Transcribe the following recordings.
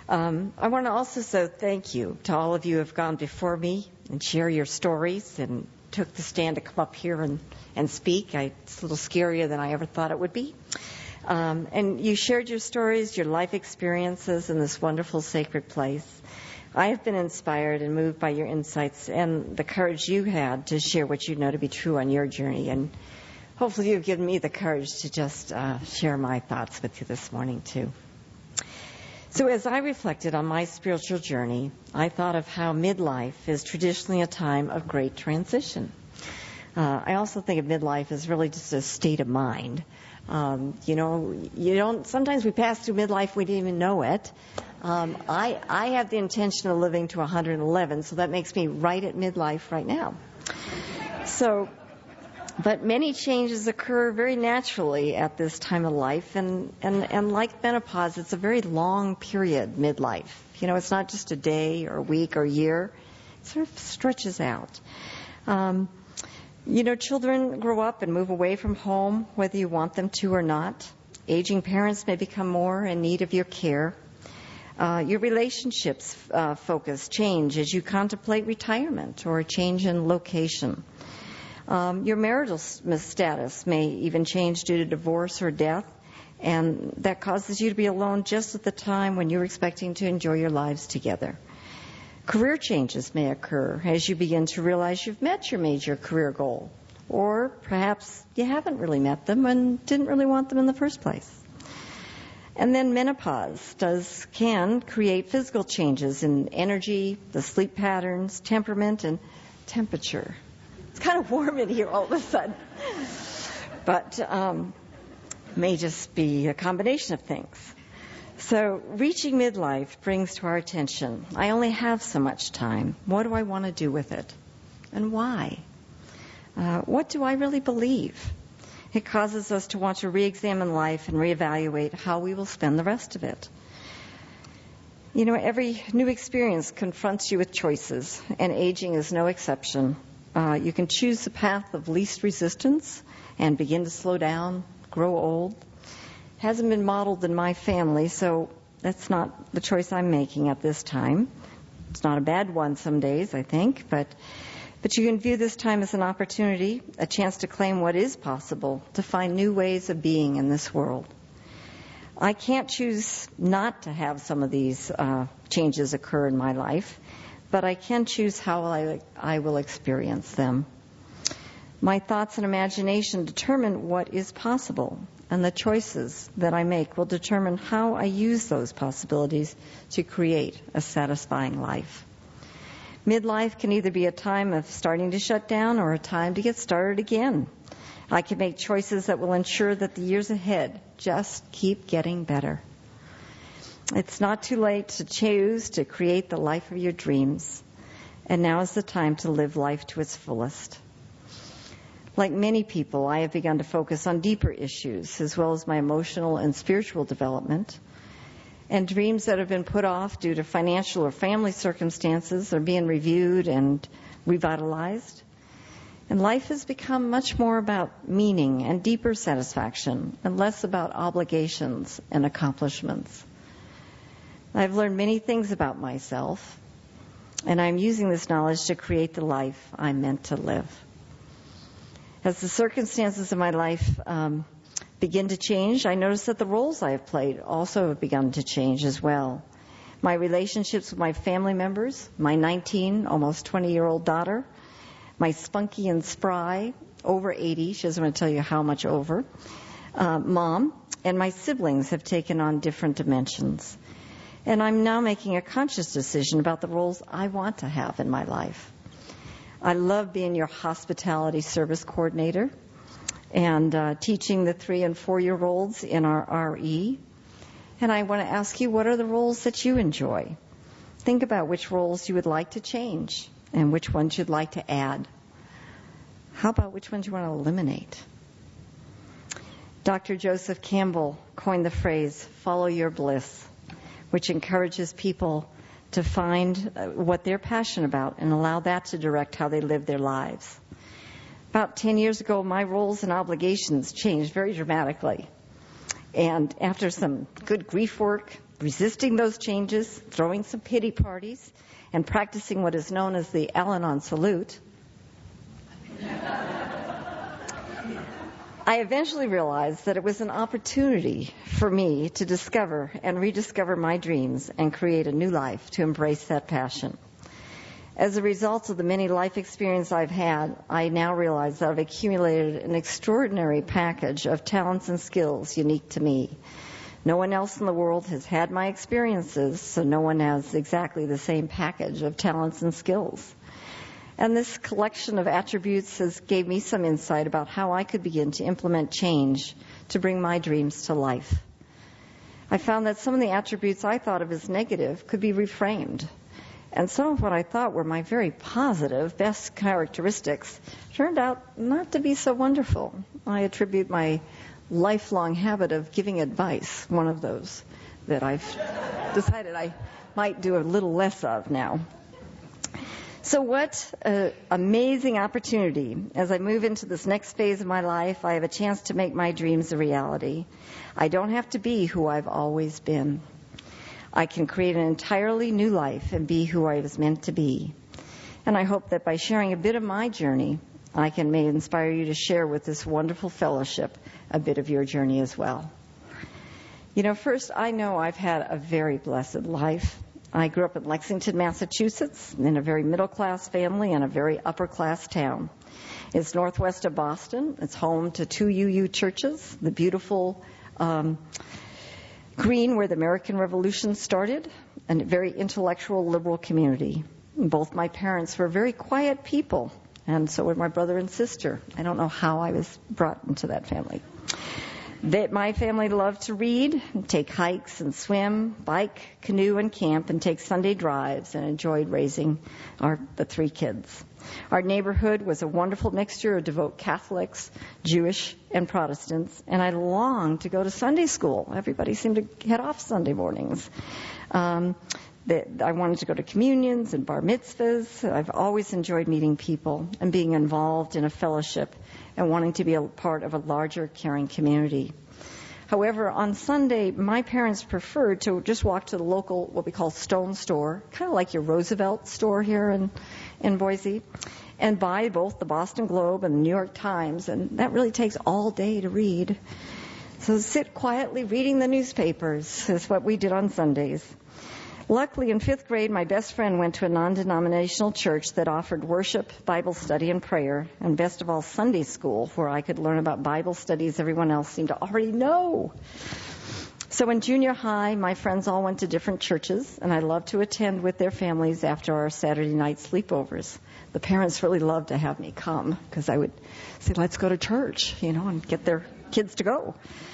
I want to also say thank you to all of you who have gone before me and share your stories and took the stand to come up here and speak. It's a little scarier than I ever thought it would be. And you shared your stories, your life experiences in this wonderful sacred place. I have been inspired and moved by your insights and the courage you had to share what you know to be true on your journey. And hopefully you've given me the courage to just share my thoughts with you this morning, too. So as I reflected on my spiritual journey, I thought of how midlife is traditionally a time of great transition. I also think of midlife as really just a state of mind. Sometimes we pass through midlife, we didn't even know it. I have the intention of living to 111, so that makes me right at midlife right now. But many changes occur very naturally at this time of life, and like menopause, it's a very long period, midlife. It's not just a day or a week or a year. It sort of stretches out. Children grow up and move away from home, whether you want them to or not. Aging parents may become more in need of your care. Your relationships focus change as you contemplate retirement or a change in location. Your marital status may even change due to divorce or death, and that causes you to be alone just at the time when you're expecting to enjoy your lives together. Career changes may occur as you begin to realize you've met your major career goal, or perhaps you haven't really met them and didn't really want them in the first place. And then menopause can create physical changes in energy, the sleep patterns, temperament, and temperature. It's kind of warm in here all of a sudden. But may just be a combination of things. So reaching midlife brings to our attention, I only have so much time. What do I want to do with it? And why? What do I really believe? It causes us to want to re-examine life and reevaluate how we will spend the rest of it. Every new experience confronts you with choices, and aging is no exception. You can choose the path of least resistance and begin to slow down, grow old. Hasn't been modeled in my family, so that's not the choice I'm making at this time. It's not a bad one some days, I think, but you can view this time as an opportunity, a chance to claim what is possible, to find new ways of being in this world. I can't choose not to have some of these changes occur in my life, but I can choose how I will experience them. My thoughts and imagination determine what is possible, and the choices that I make will determine how I use those possibilities to create a satisfying life. Midlife can either be a time of starting to shut down or a time to get started again. I can make choices that will ensure that the years ahead just keep getting better. It's not too late to choose to create the life of your dreams, and now is the time to live life to its fullest. Like many people, I have begun to focus on deeper issues, as well as my emotional and spiritual development. And dreams that have been put off due to financial or family circumstances are being reviewed and revitalized. And life has become much more about meaning and deeper satisfaction, and less about obligations and accomplishments. I've learned many things about myself, and I'm using this knowledge to create the life I'm meant to live. As the circumstances of my life begin to change, I notice that the roles I have played also have begun to change as well. My relationships with my family members, my 19, almost 20-year-old daughter, my spunky and spry, over 80, she doesn't want to tell you how much over, mom, and my siblings have taken on different dimensions. And I'm now making a conscious decision about the roles I want to have in my life. I love being your hospitality service coordinator and teaching the 3- and 4-year-olds in our RE. And I want to ask you, what are the roles that you enjoy? Think about which roles you would like to change and which ones you'd like to add. How about which ones you want to eliminate? Dr. Joseph Campbell coined the phrase, follow your bliss, which encourages people to find what they're passionate about and allow that to direct how they live their lives. About 10 years ago, my roles and obligations changed very dramatically. And after some good grief work resisting those changes, throwing some pity parties, and practicing what is known as the Al-Anon salute, I eventually realized that it was an opportunity for me to discover and rediscover my dreams and create a new life to embrace that passion. As a result of the many life experiences I've had, I now realize that I've accumulated an extraordinary package of talents and skills unique to me. No one else in the world has had my experiences, so no one has exactly the same package of talents and skills. And this collection of attributes has gave me some insight about how I could begin to implement change to bring my dreams to life. I found that some of the attributes I thought of as negative could be reframed. And some of what I thought were my very positive, best characteristics turned out not to be so wonderful. I attribute my lifelong habit of giving advice, one of those that I've decided I might do a little less of now. So what an amazing opportunity. As I move into this next phase of my life, I have a chance to make my dreams a reality. I don't have to be who I've always been. I can create an entirely new life and be who I was meant to be. And I hope that by sharing a bit of my journey, I may inspire you to share with this wonderful fellowship a bit of your journey as well. You know, first, I know I've had a very blessed life. I grew up in Lexington, Massachusetts, in a very middle-class family in a very upper-class town. It's northwest of Boston. It's home to 2 UU churches, the beautiful Green, where the American Revolution started, and a very intellectual, liberal community. Both my parents were very quiet people, and so were my brother and sister. I don't know how I was brought into that family. My family loved to read, take hikes and swim, bike, canoe, and camp, and take Sunday drives, and enjoyed raising the 3 kids. Our neighborhood was a wonderful mixture of devout Catholics, Jewish, and Protestants, and I longed to go to Sunday school. Everybody seemed to head off Sunday mornings. I wanted to go to communions and bar mitzvahs. I've always enjoyed meeting people and being involved in a fellowship and wanting to be a part of a larger, caring community. However, on Sunday, my parents preferred to just walk to the local, what we call Stone store, kind of like your Roosevelt store here in Boise, and buy both the Boston Globe and the New York Times, and that really takes all day to read. So sit quietly reading the newspapers is what we did on Sundays. Luckily, in 5th grade, my best friend went to a non-denominational church that offered worship, Bible study, and prayer, and best of all, Sunday school, where I could learn about Bible studies everyone else seemed to already know. So in junior high, my friends all went to different churches, and I loved to attend with their families after our Saturday night sleepovers. The parents really loved to have me come, because I would say, let's go to church, and get their kids to go.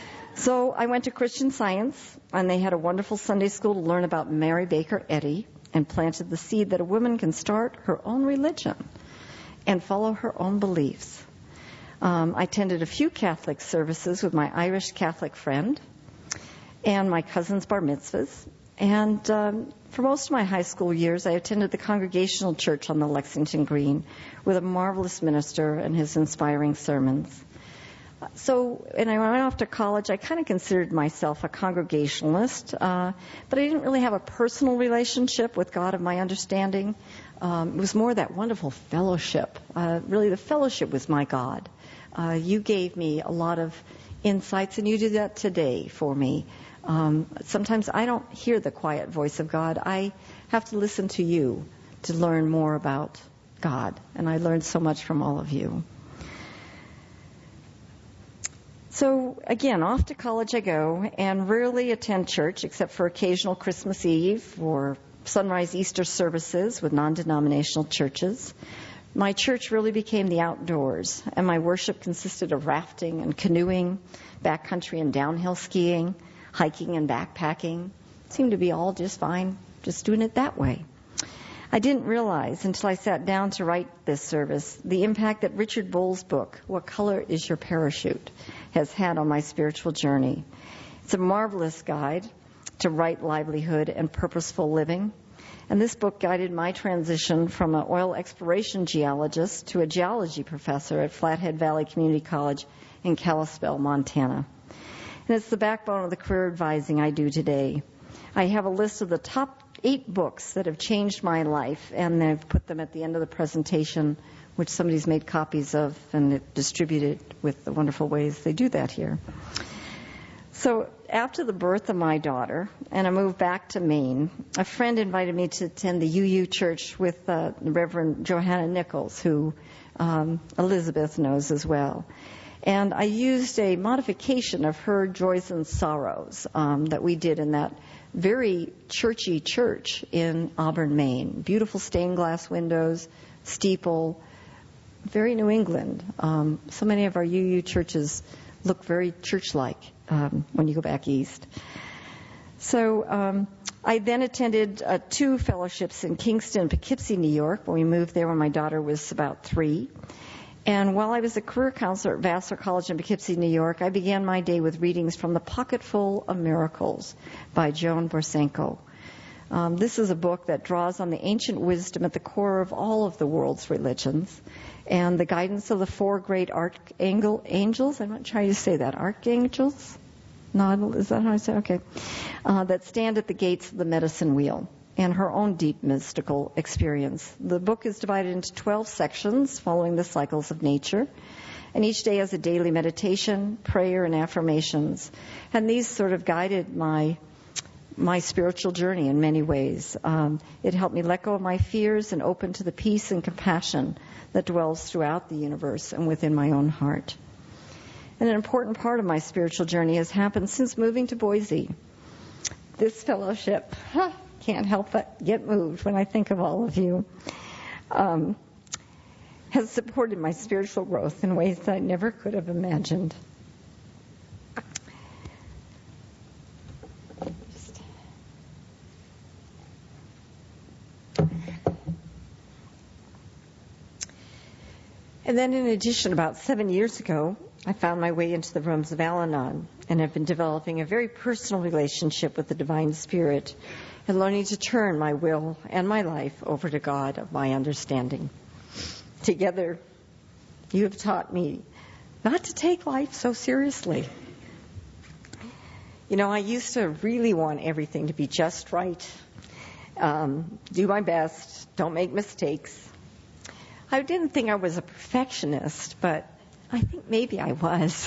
So I went to Christian Science, and they had a wonderful Sunday school to learn about Mary Baker Eddy, and planted the seed that a woman can start her own religion and follow her own beliefs. I attended a few Catholic services with my Irish Catholic friend and my cousin's bar mitzvahs. And for most of my high school years, I attended the Congregational Church on the Lexington Green with a marvelous minister and his inspiring sermons. So, and I went off to college, I kind of considered myself a Congregationalist, but I didn't really have a personal relationship with God of my understanding. It was more that wonderful fellowship. Really, the fellowship was my God. You gave me a lot of insights, and you do that today for me. Sometimes I don't hear the quiet voice of God. I have to listen to you to learn more about God, and I learned so much from all of you. So, again, off to college I go and rarely attend church except for occasional Christmas Eve or sunrise Easter services with non-denominational churches. My church really became the outdoors, and my worship consisted of rafting and canoeing, backcountry and downhill skiing, hiking and backpacking. It seemed to be all just fine, just doing it that way. I didn't realize until I sat down to write this service the impact that Richard Bowles' book, What Color is Your Parachute?, has had on my spiritual journey. It's a marvelous guide to right livelihood and purposeful living. And this book guided my transition from an oil exploration geologist to a geology professor at Flathead Valley Community College in Kalispell, Montana. And it's the backbone of the career advising I do today. I have a list of the top 8 books that have changed my life, and I've put them at the end of the presentation, which somebody's made copies of and distributed with the wonderful ways they do that here. So after the birth of my daughter, and I moved back to Maine, a friend invited me to attend the UU Church with the Reverend Johanna Nichols, who Elizabeth knows as well. And I used a modification of her Joys and Sorrows that we did in that very churchy church in Auburn, Maine. Beautiful stained glass windows, steeple, very New England. So many of our UU churches look very church-like when you go back east. So I then attended 2 fellowships in Kingston, Poughkeepsie, New York, when we moved there when my daughter was about 3. And while I was a career counselor at Vassar College in Poughkeepsie, New York, I began my day with readings from The Pocketful of Miracles by Joan Borsenko. This is a book that draws on the ancient wisdom at the core of all of the world's religions and the guidance of the 4 great archangels. I'm not trying to say that. Archangels? No, is that how I say it? Okay. That stand at the gates of the medicine wheel and her own deep mystical experience. The book is divided into 12 sections following the cycles of nature. And each day has a daily meditation, prayer, and affirmations. And these sort of guided my spiritual journey in many ways. It helped me let go of my fears and open to the peace and compassion that dwells throughout the universe and within my own heart. And an important part of my spiritual journey has happened since moving to Boise. This fellowship, can't help but get moved when I think of all of you, has supported my spiritual growth in ways that I never could have imagined. And then in addition, about 7 years ago, I found my way into the rooms of Al-Anon and have been developing a very personal relationship with the Divine Spirit and learning to turn my will and my life over to God of my understanding. Together, you have taught me not to take life so seriously. You know, I used to really want everything to be just right, do my best, don't make mistakes. I didn't think I was a perfectionist, but I think maybe I was.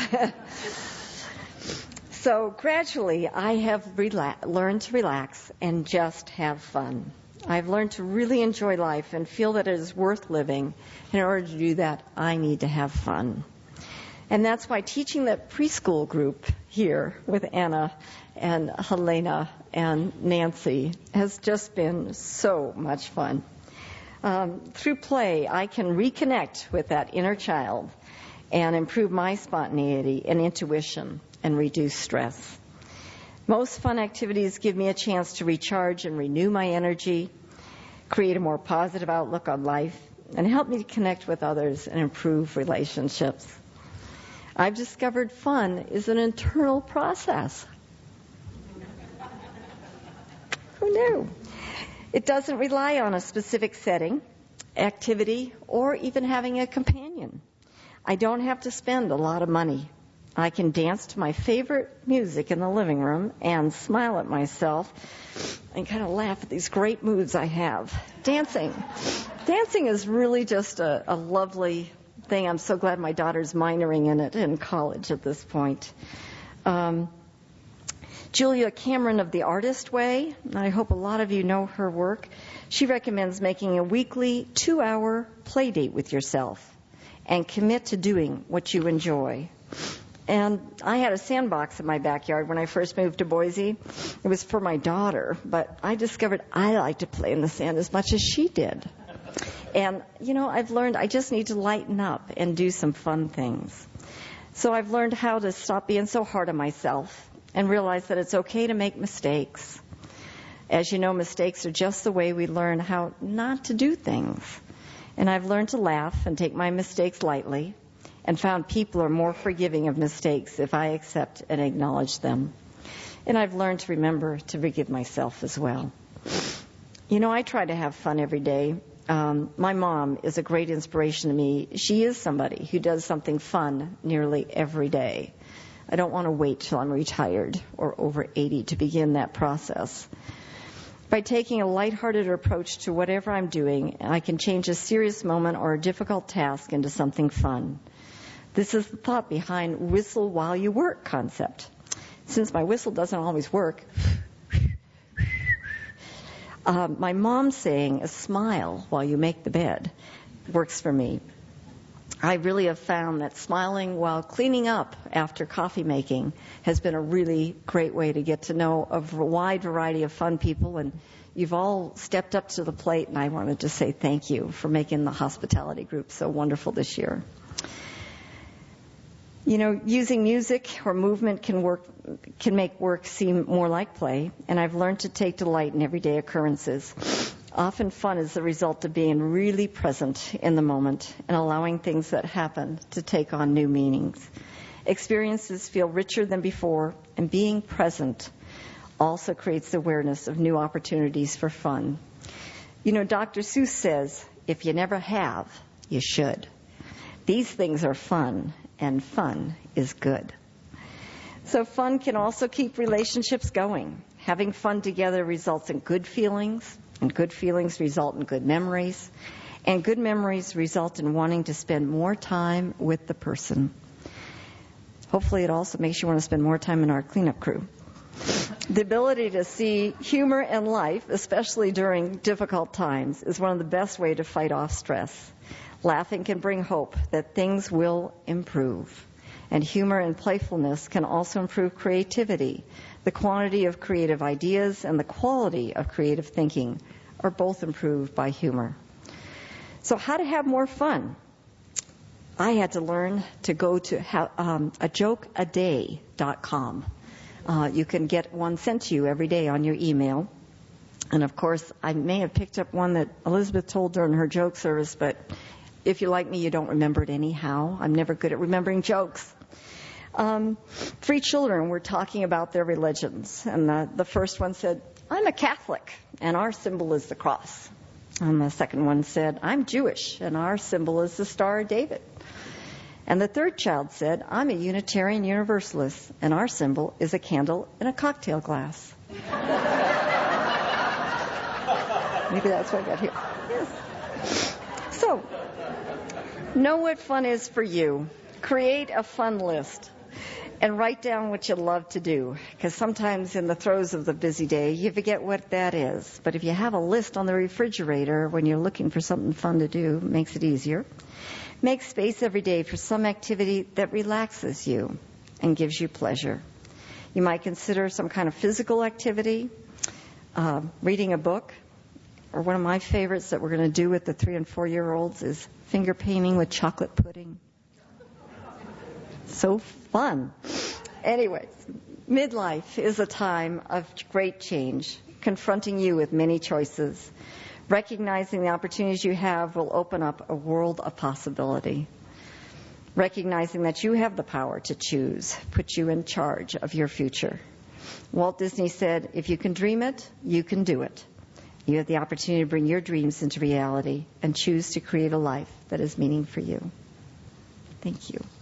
So gradually, I have learned to relax and just have fun. I've learned to really enjoy life and feel that it is worth living. In order to do that, I need to have fun. And that's why teaching the preschool group here with Anna and Helena and Nancy has just been so much fun. Through play, I can reconnect with that inner child and improve my spontaneity and intuition and reduce stress. Most fun activities give me a chance to recharge and renew my energy, create a more positive outlook on life, and help me to connect with others and improve relationships. I've discovered fun is an internal process. Who knew? It doesn't rely on a specific setting, activity, or even having a companion. I don't have to spend a lot of money. I can dance to my favorite music in the living room and smile at myself and kind of laugh at these great moods I have. Dancing is really just a lovely thing. I'm so glad my daughter's minoring in it in college at this point. Julia Cameron of The Artist Way, I hope a lot of you know her work. She recommends making a weekly 2-hour play date with yourself and commit to doing what you enjoy. And I had a sandbox in my backyard when I first moved to Boise. It was for my daughter, but I discovered I like to play in the sand as much as she did. And, you know, I've learned I just need to lighten up and do some fun things. So I've learned how to stop being so hard on myself and realize that it's okay to make mistakes. As you know, mistakes are just the way we learn how not to do things. And I've learned to laugh and take my mistakes lightly and found people are more forgiving of mistakes if I accept and acknowledge them. And I've learned to remember to forgive myself as well. You know, I try to have fun every day. My mom is a great inspiration to me. She is somebody who does something fun nearly every day. I don't want to wait till I'm retired or over 80 to begin that process. By taking a lighthearted approach to whatever I'm doing, I can change a serious moment or a difficult task into something fun. This is the thought behind whistle while you work concept. Since my whistle doesn't always work, my mom saying a smile while you make the bed works for me. I really have found that smiling while cleaning up after coffee making has been a really great way to get to know a wide variety of fun people, and you've all stepped up to the plate, and I wanted to say thank you for making the hospitality group so wonderful this year. You know, using music or movement can make work seem more like play, and I've learned to take delight in everyday occurrences. Often fun is the result of being really present in the moment and allowing things that happen to take on new meanings. Experiences feel richer than before, and being present also creates awareness of new opportunities for fun. You know, Dr. Seuss says, if you never have, you should. These things are fun, and fun is good. So fun can also keep relationships going. Having fun together results in good feelings, and good feelings result in good memories, and good memories result in wanting to spend more time with the person. Hopefully it also makes you want to spend more time in our cleanup crew. The ability to see humor in life, especially during difficult times, is one of the best ways to fight off stress. Laughing can bring hope that things will improve. And humor and playfulness can also improve creativity. The quantity of creative ideas and the quality of creative thinking are both improved by humor. So how to have more fun? I had to learn to go to ajokeaday.com. You can get one sent to you every day on your email. And, of course, I may have picked up one that Elizabeth told during her joke service, but if you're like me, you don't remember it anyhow. I'm never good at remembering jokes. 3 children were talking about their religions, and the first one said, I'm a Catholic, and our symbol is the cross. And the second one said, I'm Jewish, and our symbol is the Star of David. And the third child said, I'm a Unitarian Universalist, and our symbol is a candle in a cocktail glass. Maybe that's what I got here. Yes. So, know what fun is for you. Create a fun list. And write down what you love to do, because sometimes in the throes of the busy day, you forget what that is. But if you have a list on the refrigerator when you're looking for something fun to do, it makes it easier. Make space every day for some activity that relaxes you and gives you pleasure. You might consider some kind of physical activity, reading a book, or one of my favorites that we're going to do with the 3- and 4-year-olds is finger painting with chocolate pudding. So fun. Anyways, midlife is a time of great change, confronting you with many choices. Recognizing the opportunities you have will open up a world of possibility. Recognizing that you have the power to choose puts you in charge of your future. Walt Disney said, if you can dream it, you can do it. You have the opportunity to bring your dreams into reality and choose to create a life that is meaning for you. Thank you.